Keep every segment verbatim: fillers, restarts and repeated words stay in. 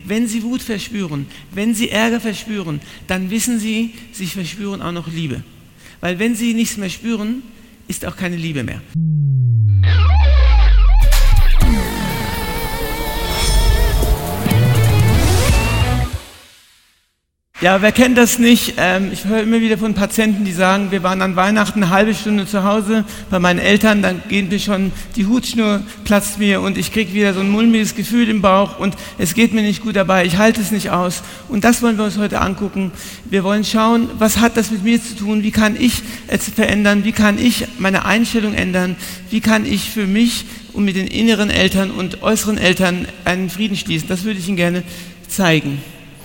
Wenn Sie Wut verspüren, wenn Sie Ärger verspüren, dann wissen Sie, Sie verspüren auch noch Liebe. Weil wenn Sie nichts mehr spüren, ist auch keine Liebe mehr. Ja, wer kennt das nicht? Ähm, ich höre immer wieder von Patienten, die sagen, wir waren an Weihnachten eine halbe Stunde zu Hause bei meinen Eltern, dann gehen wir schon, die Hutschnur platzt mir und ich kriege wieder so ein mulmiges Gefühl im Bauch und es geht mir nicht gut dabei, ich halte es nicht aus. Und das wollen wir uns heute angucken. Wir wollen schauen, was hat das mit mir zu tun, wie kann ich es verändern, wie kann ich meine Einstellung ändern, wie kann ich für mich und mit den inneren Eltern und äußeren Eltern einen Frieden schließen. Das würde ich Ihnen gerne zeigen.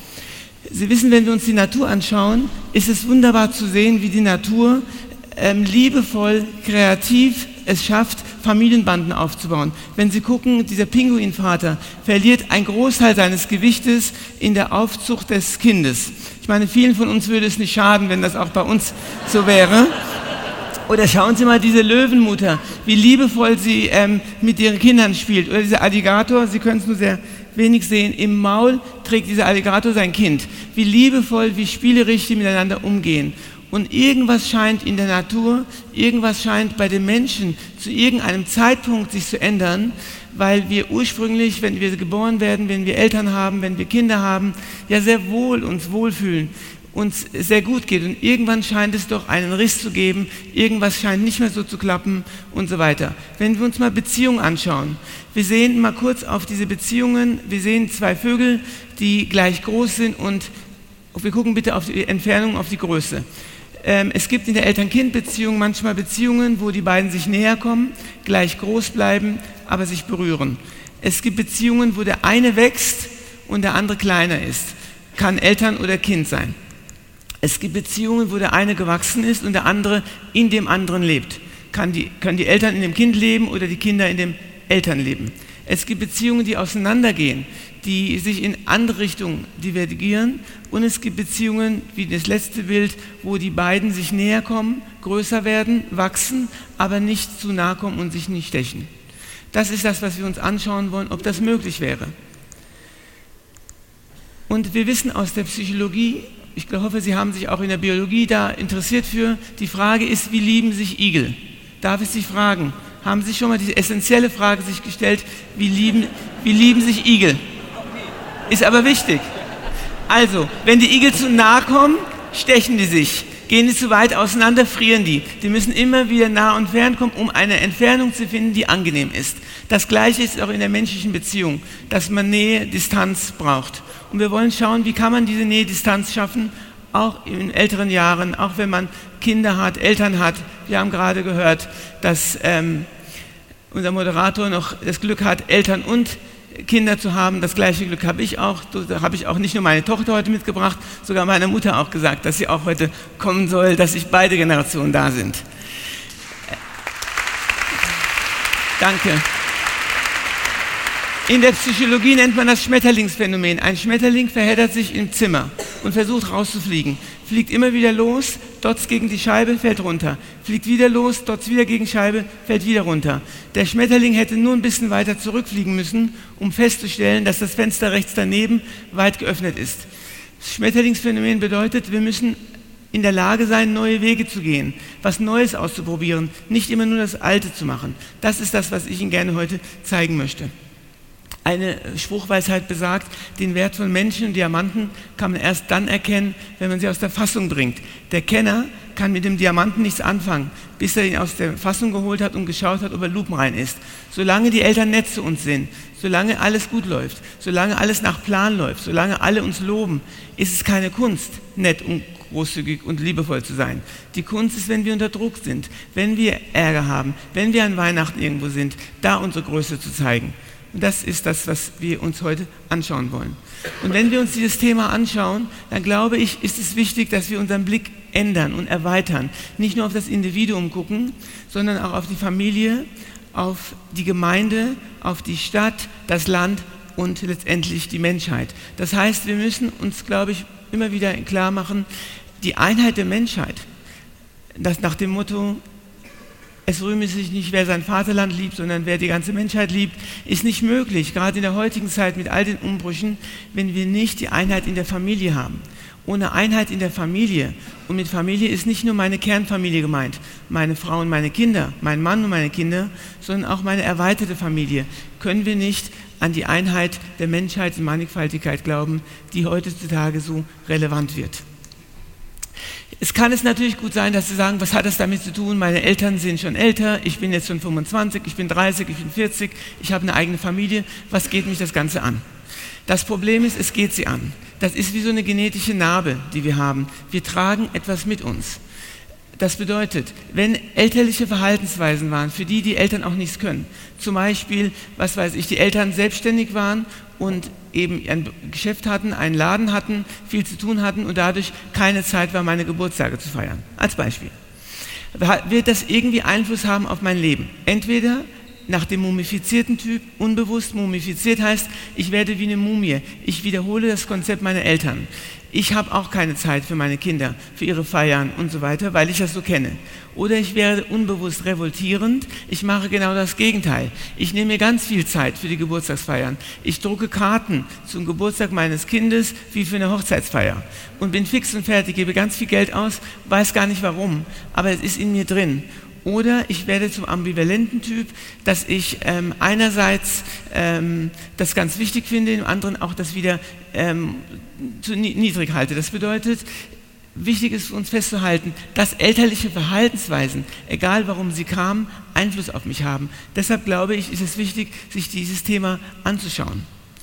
Sie wissen, wenn wir uns die Natur anschauen, ist es wunderbar zu sehen, wie die Natur ähm, liebevoll, kreativ es schafft, Familienbanden aufzubauen. Wenn Sie gucken, dieser Pinguinvater verliert einen Großteil seines Gewichtes in der Aufzucht des Kindes. Ich meine, vielen von uns würde es nicht schaden, wenn das auch bei uns so wäre. Oder schauen Sie mal diese Löwenmutter, wie liebevoll sie ähm, mit ihren Kindern spielt. Oder dieser Alligator, Sie können es nur sehr wenig sehen, im Maul trägt dieser Alligator sein Kind. Wie liebevoll, wie spielerisch die miteinander umgehen. Und irgendwas scheint in der Natur, irgendwas scheint bei den Menschen zu irgendeinem Zeitpunkt sich zu ändern, weil wir ursprünglich, wenn wir geboren werden, wenn wir Eltern haben, wenn wir Kinder haben, ja sehr wohl uns wohlfühlen, uns sehr gut geht. Und irgendwann scheint es doch einen Riss zu geben, irgendwas scheint nicht mehr so zu klappen und so weiter. Wenn wir uns mal Beziehungen anschauen, wir sehen mal kurz auf diese Beziehungen, wir sehen zwei Vögel, die gleich groß sind und wir gucken bitte auf die Entfernung, auf die Größe. Ähm, es gibt in der Eltern-Kind-Beziehung manchmal Beziehungen, wo die beiden sich näher kommen, gleich groß bleiben, aber sich berühren. Es gibt Beziehungen, wo der eine wächst und der andere kleiner ist. Kann Eltern oder Kind sein. Es gibt Beziehungen, wo der eine gewachsen ist und der andere in dem anderen lebt. Kann die, können die Eltern in dem Kind leben oder die Kinder in dem Eltern leben. Es gibt Beziehungen, die auseinandergehen, die sich in andere Richtungen divergieren. Und es gibt Beziehungen, wie das letzte Bild, wo die beiden sich näher kommen, größer werden, wachsen, aber nicht zu nahe kommen und sich nicht stechen. Das ist das, was wir uns anschauen wollen, ob das möglich wäre. Und wir wissen aus der Psychologie, ich hoffe, Sie haben sich auch in der Biologie da interessiert für, die Frage ist, wie lieben sich Igel? Darf ich Sie fragen, haben Sie schon mal die essentielle Frage sich gestellt, wie lieben, wie lieben sich Igel? Ist aber wichtig. Also, wenn die Igel zu nahe kommen, stechen die sich. Gehen die zu weit auseinander, frieren die. Die müssen immer wieder nah und fern kommen, um eine Entfernung zu finden, die angenehm ist. Das Gleiche ist auch in der menschlichen Beziehung, dass man Nähe, Distanz braucht. Und wir wollen schauen, wie kann man diese Nähe, Distanz schaffen, auch in älteren Jahren, auch wenn man Kinder hat, Eltern hat. Wir haben gerade gehört, dass ähm, unser Moderator noch das Glück hat, Eltern und Kinder zu haben. Das gleiche Glück habe ich auch. Da habe ich auch nicht nur meine Tochter heute mitgebracht, sogar meiner Mutter auch gesagt, dass sie auch heute kommen soll, dass sich beide Generationen da sind. Danke. In der Psychologie nennt man das Schmetterlingsphänomen. Ein Schmetterling verheddert sich im Zimmer und versucht rauszufliegen. Fliegt immer wieder los, dotzt gegen die Scheibe, fällt runter. Fliegt wieder los, dotzt wieder gegen die Scheibe, fällt wieder runter. Der Schmetterling hätte nur ein bisschen weiter zurückfliegen müssen, um festzustellen, dass das Fenster rechts daneben weit geöffnet ist. Das Schmetterlingsphänomen bedeutet, wir müssen in der Lage sein, neue Wege zu gehen, was Neues auszuprobieren, nicht immer nur das Alte zu machen. Das ist das, was ich Ihnen gerne heute zeigen möchte. Eine Spruchweisheit besagt, den Wert von Menschen und Diamanten kann man erst dann erkennen, wenn man sie aus der Fassung bringt. Der Kenner kann mit dem Diamanten nichts anfangen, bis er ihn aus der Fassung geholt hat und geschaut hat, ob er lupenrein ist. Solange die Eltern nett zu uns sind, solange alles gut läuft, solange alles nach Plan läuft, solange alle uns loben, ist es keine Kunst, nett und großzügig und liebevoll zu sein. Die Kunst ist, wenn wir unter Druck sind, wenn wir Ärger haben, wenn wir an Weihnachten irgendwo sind, da unsere Größe zu zeigen. Und das ist das, was wir uns heute anschauen wollen. Und wenn wir uns dieses Thema anschauen, dann glaube ich, ist es wichtig, dass wir unseren Blick ändern und erweitern. Nicht nur auf das Individuum gucken, sondern auch auf die Familie, auf die Gemeinde, auf die Stadt, das Land und letztendlich die Menschheit. Das heißt, wir müssen uns, glaube ich, immer wieder klar machen, die Einheit der Menschheit, das nach dem Motto, es rühme sich nicht, wer sein Vaterland liebt, sondern wer die ganze Menschheit liebt, ist nicht möglich, gerade in der heutigen Zeit mit all den Umbrüchen, wenn wir nicht die Einheit in der Familie haben. Ohne Einheit in der Familie, und mit Familie ist nicht nur meine Kernfamilie gemeint, meine Frau und meine Kinder, mein Mann und meine Kinder, sondern auch meine erweiterte Familie, können wir nicht an die Einheit der Menschheit in Mannigfaltigkeit glauben, die heutzutage so relevant wird. Es kann es natürlich gut sein, dass Sie sagen, was hat das damit zu tun? Meine Eltern sind schon älter, ich bin jetzt schon fünfundzwanzig, ich bin dreißig, ich bin vierzig, ich habe eine eigene Familie, was geht mich das Ganze an? Das Problem ist, es geht sie an. Das ist wie so eine genetische Narbe, die wir haben. Wir tragen etwas mit uns. Das bedeutet, wenn elterliche Verhaltensweisen waren, für die die Eltern auch nichts können, zum Beispiel, was weiß ich, die Eltern selbstständig waren und eben ein Geschäft hatten, einen Laden hatten, viel zu tun hatten und dadurch keine Zeit war, meine Geburtstage zu feiern. Als Beispiel. Wird das irgendwie Einfluss haben auf mein Leben? Entweder nach dem mumifizierten Typ, unbewusst mumifiziert heißt, ich werde wie eine Mumie. Ich wiederhole das Konzept meiner Eltern. Ich habe auch keine Zeit für meine Kinder, für ihre Feiern und so weiter, weil ich das so kenne. Oder ich werde unbewusst revoltierend, ich mache genau das Gegenteil. Ich nehme mir ganz viel Zeit für die Geburtstagsfeiern. Ich drucke Karten zum Geburtstag meines Kindes wie für eine Hochzeitsfeier und bin fix und fertig, gebe ganz viel Geld aus, weiß gar nicht warum, aber es ist in mir drin. Oder ich werde zum ambivalenten Typ, dass ich ähm, einerseits ähm, das ganz wichtig finde, im anderen auch das wieder ähm, zu niedrig halte. Das bedeutet, wichtig ist für uns festzuhalten, dass elterliche Verhaltensweisen, egal warum sie kamen, Einfluss auf mich haben. Deshalb glaube ich, ist es wichtig, sich dieses Thema anzuschauen.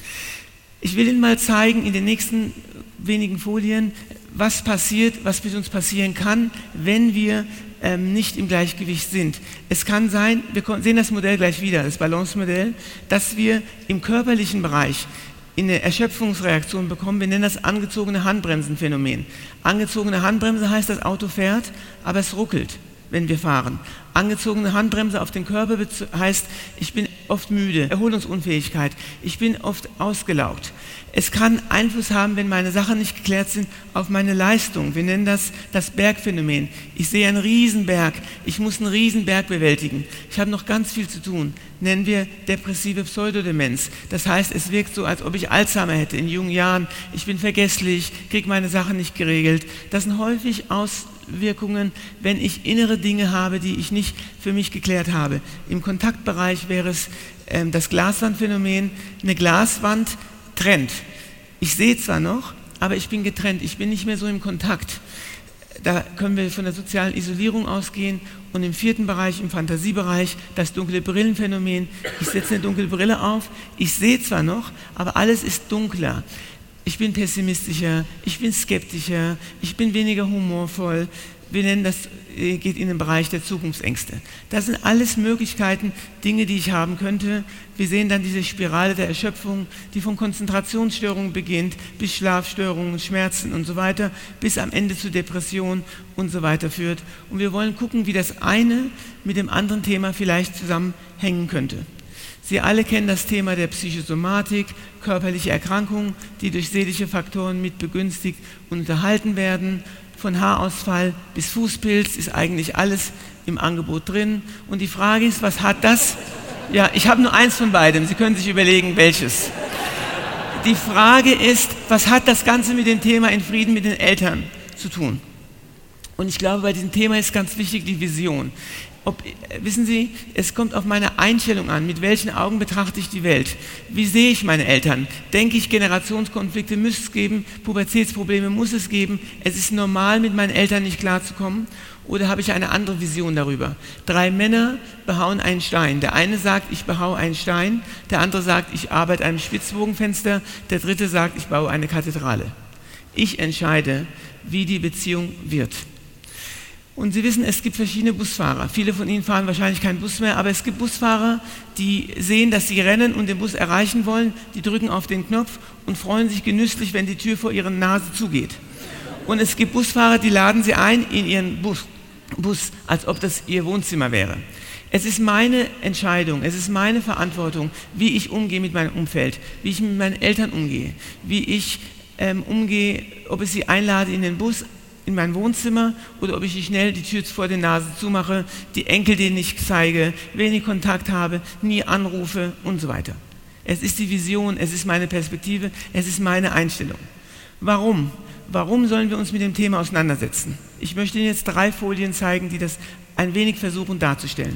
Ich will Ihnen mal zeigen in den nächsten wenigen Folien, was passiert, was mit uns passieren kann, wenn wir ähm, nicht im Gleichgewicht sind. Es kann sein, wir sehen das Modell gleich wieder, das Balance-Modell, dass wir im körperlichen Bereich in eine Erschöpfungsreaktion bekommen. Wir nennen das angezogene Handbremsenphänomen. Angezogene Handbremse heißt, das Auto fährt, aber es ruckelt, wenn wir fahren. Angezogene Handbremse auf den Körper heißt, ich bin oft müde, Erholungsunfähigkeit, ich bin oft ausgelaugt. Es kann Einfluss haben, wenn meine Sachen nicht geklärt sind, auf meine Leistung. Wir nennen das das Bergphänomen. Ich sehe einen Riesenberg, ich muss einen Riesenberg bewältigen. Ich habe noch ganz viel zu tun. Nennen wir depressive Pseudodemenz. Das heißt, es wirkt so, als ob ich Alzheimer hätte in jungen Jahren. Ich bin vergesslich, kriege meine Sachen nicht geregelt. Das sind häufig Auswirkungen, wenn ich innere Dinge habe, die ich nicht für mich geklärt habe. Im Kontaktbereich wäre es ähm, das Glaswandphänomen. Eine Glaswand trennt. Ich sehe zwar noch, aber ich bin getrennt, ich bin nicht mehr so im Kontakt. Da können wir von der sozialen Isolierung ausgehen und im vierten Bereich, im Fantasiebereich, das dunkle Brillenphänomen. Ich setze eine dunkle Brille auf, ich sehe zwar noch, aber alles ist dunkler. Ich bin pessimistischer, ich bin skeptischer, ich bin weniger humorvoll. Wir nennen das, geht in den Bereich der Zukunftsängste. Das sind alles Möglichkeiten, Dinge, die ich haben könnte. Wir sehen dann diese Spirale der Erschöpfung, die von Konzentrationsstörungen beginnt, bis Schlafstörungen, Schmerzen und so weiter, bis am Ende zu Depressionen und so weiter führt. Und wir wollen gucken, wie das eine mit dem anderen Thema vielleicht zusammenhängen könnte. Sie alle kennen das Thema der Psychosomatik, körperliche Erkrankungen, die durch seelische Faktoren mit begünstigt und unterhalten werden. Von Haarausfall bis Fußpilz ist eigentlich alles im Angebot drin. Und die Frage ist, was hat das? Ja, ich habe nur eins von beidem. Sie können sich überlegen, welches. Die Frage ist, was hat das Ganze mit dem Thema in Frieden mit den Eltern zu tun? Und ich glaube, bei diesem Thema ist ganz wichtig die Vision. Ob, wissen Sie, es kommt auf meine Einstellung an, mit welchen Augen betrachte ich die Welt. Wie sehe ich meine Eltern? Denke ich, Generationskonflikte müsste es geben, Pubertätsprobleme muss es geben, es ist normal, mit meinen Eltern nicht klarzukommen? Oder habe ich eine andere Vision darüber? Drei Männer behauen einen Stein. Der eine sagt, ich behaue einen Stein, der andere sagt, ich arbeite an einem Spitzbogenfenster, der dritte sagt, ich baue eine Kathedrale. Ich entscheide, wie die Beziehung wird. Und Sie wissen, es gibt verschiedene Busfahrer. Viele von Ihnen fahren wahrscheinlich keinen Bus mehr, aber es gibt Busfahrer, die sehen, dass sie rennen und den Bus erreichen wollen. Die drücken auf den Knopf und freuen sich genüsslich, wenn die Tür vor ihrer Nase zugeht. Und es gibt Busfahrer, die laden sie ein in ihren Bus, Bus, als ob das ihr Wohnzimmer wäre. Es ist meine Entscheidung, es ist meine Verantwortung, wie ich umgehe mit meinem Umfeld, wie ich mit meinen Eltern umgehe, wie ich ähm, umgehe, ob ich sie einlade in den Bus, in mein Wohnzimmer oder ob ich schnell die Tür vor der Nase zumache, die Enkel denen ich zeige, wenig Kontakt habe, nie anrufe und so weiter. Es ist die Vision, es ist meine Perspektive, es ist meine Einstellung. Warum? Warum sollen wir uns mit dem Thema auseinandersetzen? Ich möchte Ihnen jetzt drei Folien zeigen, die das ein wenig versuchen darzustellen.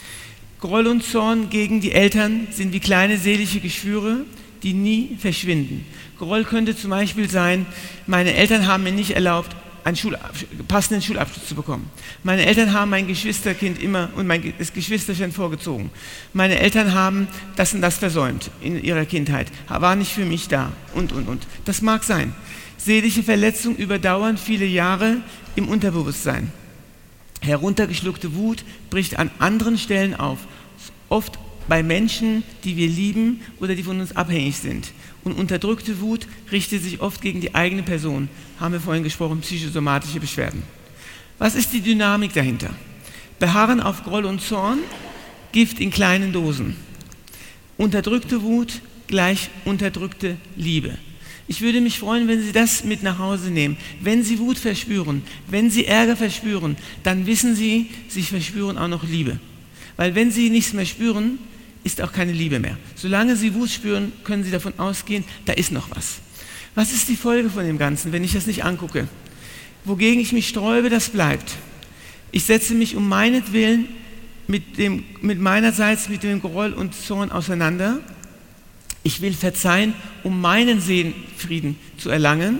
Groll und Zorn gegen die Eltern sind wie kleine seelische Geschwüre, die nie verschwinden. Groll könnte zum Beispiel sein, meine Eltern haben mir nicht erlaubt, einen Schul- passenden Schulabschluss zu bekommen. Meine Eltern haben mein Geschwisterkind immer und mein das Geschwisterchen vorgezogen. Meine Eltern haben das und das versäumt in ihrer Kindheit, waren nicht für mich da und, und, und. Das mag sein. Seelische Verletzungen überdauern viele Jahre im Unterbewusstsein. Heruntergeschluckte Wut bricht an anderen Stellen auf, oft bei Menschen, die wir lieben oder die von uns abhängig sind. Und unterdrückte Wut richtet sich oft gegen die eigene Person, haben wir vorhin gesprochen, psychosomatische Beschwerden. Was ist die Dynamik dahinter? Beharren auf Groll und Zorn, Gift in kleinen Dosen. Unterdrückte Wut gleich unterdrückte Liebe. Ich würde mich freuen, wenn Sie das mit nach Hause nehmen. Wenn Sie Wut verspüren, wenn Sie Ärger verspüren, dann wissen Sie, Sie verspüren auch noch Liebe. Weil wenn Sie nichts mehr spüren, ist auch keine Liebe mehr. Solange Sie Wut spüren, können Sie davon ausgehen, da ist noch was. Was ist die Folge von dem Ganzen, wenn ich das nicht angucke? Wogegen ich mich sträube, das bleibt. Ich setze mich um meinetwillen mit, dem, mit meinerseits mit dem Groll und Zorn auseinander. Ich will verzeihen, um meinen Seelenfrieden zu erlangen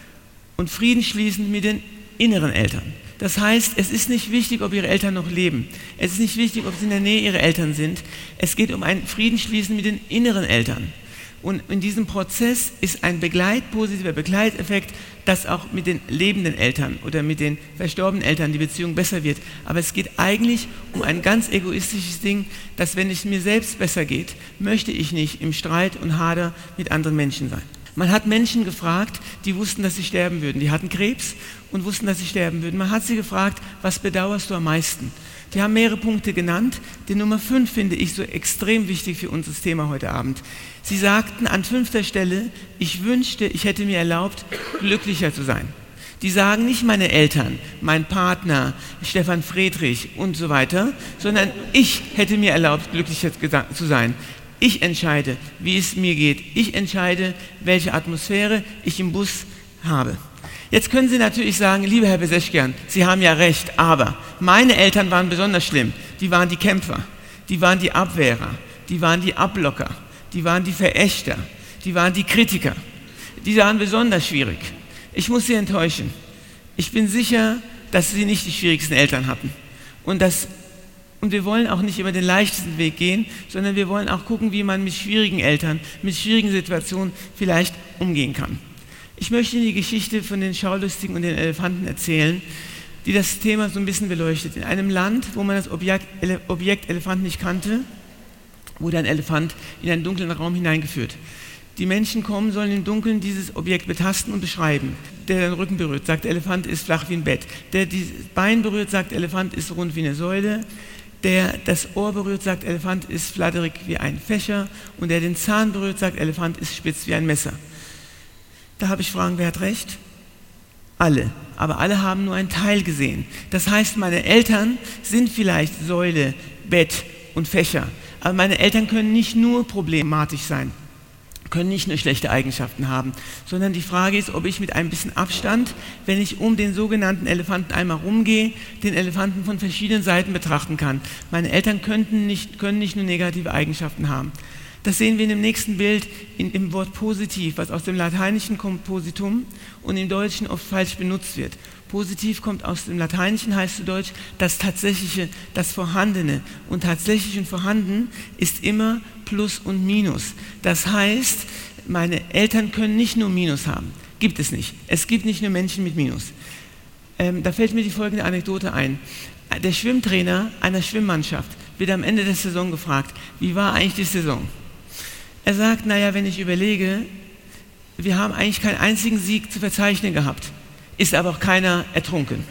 und Frieden schließen mit den inneren Eltern. Das heißt, es ist nicht wichtig, ob Ihre Eltern noch leben. Es ist nicht wichtig, ob Sie in der Nähe Ihrer Eltern sind. Es geht um ein Friedensschließen mit den inneren Eltern. Und in diesem Prozess ist ein Begleit, positiver Begleiteffekt, dass auch mit den lebenden Eltern oder mit den verstorbenen Eltern die Beziehung besser wird. Aber es geht eigentlich um ein ganz egoistisches Ding, dass wenn es mir selbst besser geht, möchte ich nicht im Streit und Hader mit anderen Menschen sein. Man hat Menschen gefragt, die wussten, dass sie sterben würden. Die hatten Krebs und wussten, dass sie sterben würden. Man hat sie gefragt, was bedauerst du am meisten? Die haben mehrere Punkte genannt. Die Nummer fünf finde ich so extrem wichtig für unser Thema heute Abend. Sie sagten an fünfter Stelle, ich wünschte, ich hätte mir erlaubt, glücklicher zu sein. Die sagen nicht meine Eltern, mein Partner, Stefan Friedrich und so weiter, sondern ich hätte mir erlaubt, glücklicher zu sein. Ich entscheide, wie es mir geht. Ich entscheide, welche Atmosphäre ich im Bus habe. Jetzt können Sie natürlich sagen, lieber Herr Beseschkian, Sie haben ja recht, aber meine Eltern waren besonders schlimm. Die waren die Kämpfer, die waren die Abwehrer, die waren die Ablocker, die waren die Verächter, die waren die Kritiker. Die waren besonders schwierig. Ich muss Sie enttäuschen. Ich bin sicher, dass Sie nicht die schwierigsten Eltern hatten. Und, das, und wir wollen auch nicht immer den leichtesten Weg gehen, sondern wir wollen auch gucken, wie man mit schwierigen Eltern, mit schwierigen Situationen vielleicht umgehen kann. Ich möchte Ihnen die Geschichte von den Schaulustigen und den Elefanten erzählen, die das Thema so ein bisschen beleuchtet. In einem Land, wo man das Objekt, Ele, Objekt Elefant nicht kannte, wurde ein Elefant in einen dunklen Raum hineingeführt. Die Menschen kommen, sollen im Dunkeln dieses Objekt betasten und beschreiben. Der den Rücken berührt, sagt, der Elefant ist flach wie ein Bett. Der das Bein berührt, sagt, der Elefant ist rund wie eine Säule. Der das Ohr berührt, sagt, der Elefant ist flatterig wie ein Fächer. Und der den Zahn berührt, sagt, der Elefant ist spitz wie ein Messer. Da habe ich Fragen, wer hat recht? Alle. Aber alle haben nur einen Teil gesehen. Das heißt, meine Eltern sind vielleicht Säule, Bett und Fächer. Aber meine Eltern können nicht nur problematisch sein, können nicht nur schlechte Eigenschaften haben, sondern die Frage ist, ob ich mit ein bisschen Abstand, wenn ich um den sogenannten Elefanten einmal rumgehe, den Elefanten von verschiedenen Seiten betrachten kann. Meine Eltern könnten nicht, können nicht nur negative Eigenschaften haben. Das sehen wir in dem nächsten Bild in, im Wort positiv, was aus dem Lateinischen kommt, positum, und im Deutschen oft falsch benutzt wird. Positiv kommt aus dem Lateinischen, heißt zu Deutsch das Tatsächliche, das Vorhandene. Und tatsächlich und vorhanden ist immer Plus und Minus. Das heißt, meine Eltern können nicht nur Minus haben. Gibt es nicht. Es gibt nicht nur Menschen mit Minus. Ähm, da fällt mir die folgende Anekdote ein. Der Schwimmtrainer einer Schwimmmannschaft wird am Ende der Saison gefragt, wie war eigentlich die Saison? Er sagt, naja, wenn ich überlege, wir haben eigentlich keinen einzigen Sieg zu verzeichnen gehabt, ist aber auch keiner ertrunken.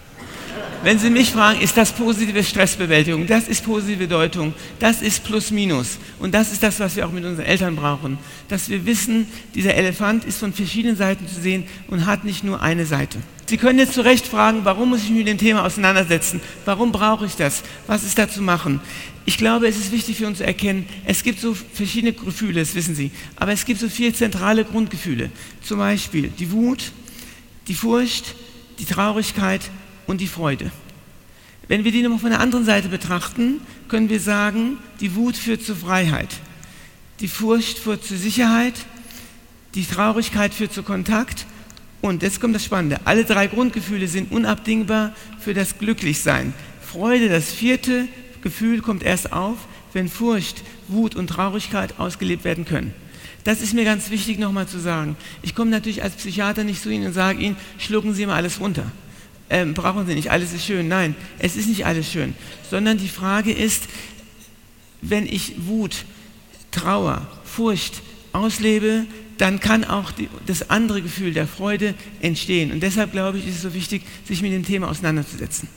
Wenn Sie mich fragen, ist das positive Stressbewältigung, das ist positive Deutung, das ist Plus Minus. Und das ist das, was wir auch mit unseren Eltern brauchen. Dass wir wissen, dieser Elefant ist von verschiedenen Seiten zu sehen und hat nicht nur eine Seite. Sie können jetzt zu Recht fragen, warum muss ich mich mit dem Thema auseinandersetzen? Warum brauche ich das? Was ist da zu machen? Ich glaube, es ist wichtig für uns zu erkennen, es gibt so verschiedene Gefühle, das wissen Sie, aber es gibt so vier zentrale Grundgefühle. Zum Beispiel die Wut, die Furcht, die Traurigkeit und die Freude. Wenn wir die nochmal von der anderen Seite betrachten, können wir sagen, die Wut führt zur Freiheit, die Furcht führt zur Sicherheit, die Traurigkeit führt zu Kontakt und jetzt kommt das Spannende. Alle drei Grundgefühle sind unabdingbar für das Glücklichsein. Freude, das vierte Gefühl, kommt erst auf, wenn Furcht, Wut und Traurigkeit ausgelebt werden können. Das ist mir ganz wichtig nochmal zu sagen. Ich komme natürlich als Psychiater nicht zu Ihnen und sage Ihnen, schlucken Sie mal alles runter. Ähm, brauchen Sie nicht, alles ist schön. Nein, es ist nicht alles schön, sondern die Frage ist, wenn ich Wut, Trauer, Furcht auslebe, dann kann auch die, das andere Gefühl der Freude entstehen. Und deshalb glaube ich, ist es so wichtig, sich mit dem Thema auseinanderzusetzen.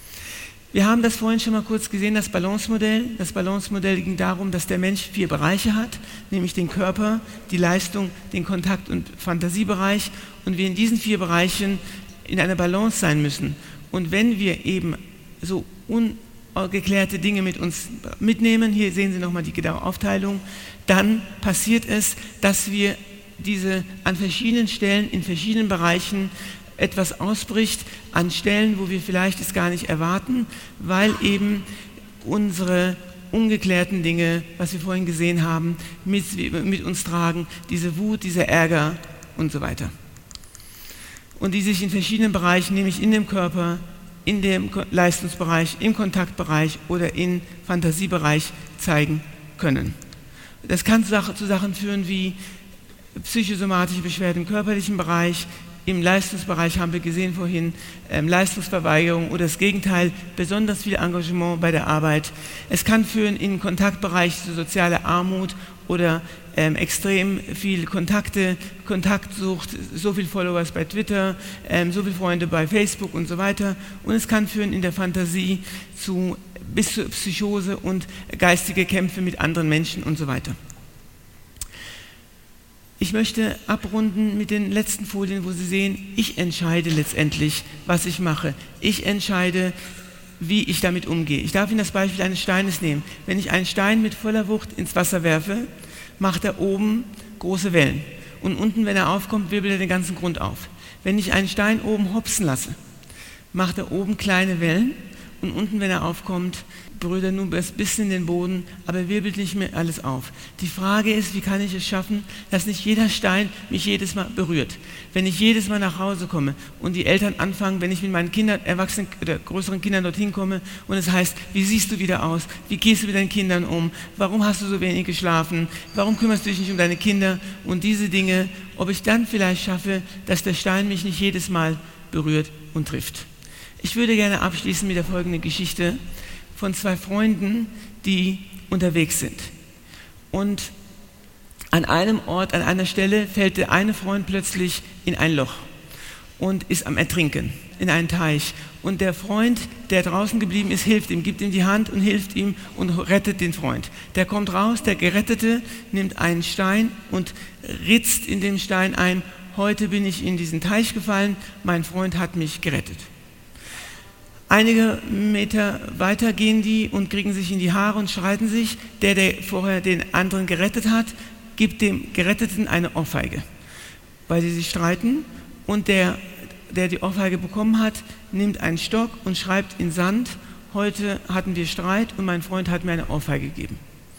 Wir haben das vorhin schon mal kurz gesehen, das Balance-Modell. Das Balance-Modell ging darum, dass der Mensch vier Bereiche hat, nämlich den Körper, die Leistung, den Kontakt- und Fantasiebereich. Und wir in diesen vier Bereichen in einer Balance sein müssen. Und wenn wir eben so ungeklärte Dinge mit uns mitnehmen, hier sehen Sie nochmal die genaue Aufteilung, dann passiert es, dass wir diese an verschiedenen Stellen, in verschiedenen Bereichen etwas ausbricht, an Stellen, wo wir vielleicht es gar nicht erwarten, weil eben unsere ungeklärten Dinge, was wir vorhin gesehen haben, mit, mit uns tragen, diese Wut, dieser Ärger und so weiter. Und die sich in verschiedenen Bereichen, nämlich in dem Körper, in dem Leistungsbereich, im Kontaktbereich oder im Fantasiebereich zeigen können. Das kann zu Sachen führen wie psychosomatische Beschwerden im körperlichen Bereich, im Leistungsbereich haben wir gesehen vorhin, ähm, Leistungsverweigerung oder das Gegenteil, besonders viel Engagement bei der Arbeit. Es kann führen in Kontaktbereich zu sozialer Armut oder ähm, extrem viel Kontakte, Kontaktsucht, so viel Followers bei Twitter, ähm, so viele Freunde bei Facebook und so weiter. Und es kann führen in der Fantasie zu bis zur Psychose und geistige Kämpfe mit anderen Menschen und so weiter. Ich möchte abrunden mit den letzten Folien, wo Sie sehen, ich entscheide letztendlich, was ich mache. Ich entscheide, wie ich damit umgehe. Ich darf Ihnen das Beispiel eines Steines nehmen. Wenn ich einen Stein mit voller Wucht ins Wasser werfe, macht er oben große Wellen. Und unten, wenn er aufkommt, wirbelt er den ganzen Grund auf. Wenn ich einen Stein oben hopsen lasse, macht er oben kleine Wellen. Und unten, wenn er aufkommt, berührt er nur ein bisschen den Boden, aber wirbelt nicht mehr alles auf. Die Frage ist, wie kann ich es schaffen, dass nicht jeder Stein mich jedes Mal berührt. Wenn ich jedes Mal nach Hause komme und die Eltern anfangen, wenn ich mit meinen Kindern, erwachsenen oder größeren Kindern dorthin komme und es heißt, wie siehst du wieder aus? Wie gehst du mit deinen Kindern um? Warum hast du so wenig geschlafen? Warum kümmerst du dich nicht um deine Kinder? Und diese Dinge, ob ich dann vielleicht schaffe, dass der Stein mich nicht jedes Mal berührt und trifft. Ich würde gerne abschließen mit der folgenden Geschichte von zwei Freunden, die unterwegs sind. Und an einem Ort, an einer Stelle fällt der eine Freund plötzlich in ein Loch und ist am Ertrinken in einen Teich. Und der Freund, der draußen geblieben ist, hilft ihm, gibt ihm die Hand und hilft ihm und rettet den Freund. Der kommt raus, der Gerettete nimmt einen Stein und ritzt in dem Stein ein, heute bin ich in diesen Teich gefallen, mein Freund hat mich gerettet. Einige Meter weiter gehen die und kriegen sich in die Haare und streiten sich. Der, der vorher den anderen gerettet hat, gibt dem Geretteten eine Ohrfeige, weil sie sich streiten. Und der, der die Ohrfeige bekommen hat, nimmt einen Stock und schreibt in Sand, heute hatten wir Streit und mein Freund hat mir eine Ohrfeige gegeben.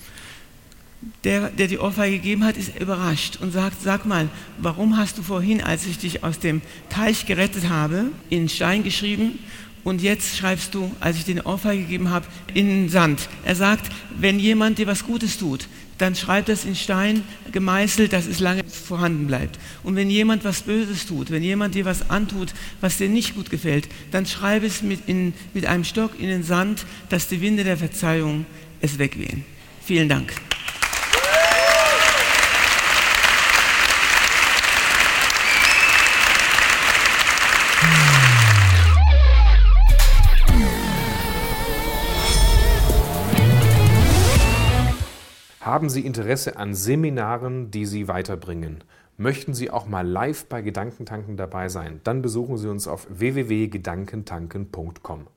Der, der die Ohrfeige gegeben hat, ist überrascht und sagt, sag mal, warum hast du vorhin, als ich dich aus dem Teich gerettet habe, in den Stein geschrieben? Und jetzt schreibst du, als ich dir eine Ohrfeige gegeben habe, in den Sand. Er sagt, wenn jemand dir was Gutes tut, dann schreibt das in Stein gemeißelt, dass es lange vorhanden bleibt. Und wenn jemand was Böses tut, wenn jemand dir was antut, was dir nicht gut gefällt, dann schreibe es mit, in, mit einem Stock in den Sand, dass die Winde der Verzeihung es wegwehen. Vielen Dank. Haben Sie Interesse an Seminaren, die Sie weiterbringen? Möchten Sie auch mal live bei Gedankentanken dabei sein? Dann besuchen Sie uns auf w w w punkt gedankentanken punkt com.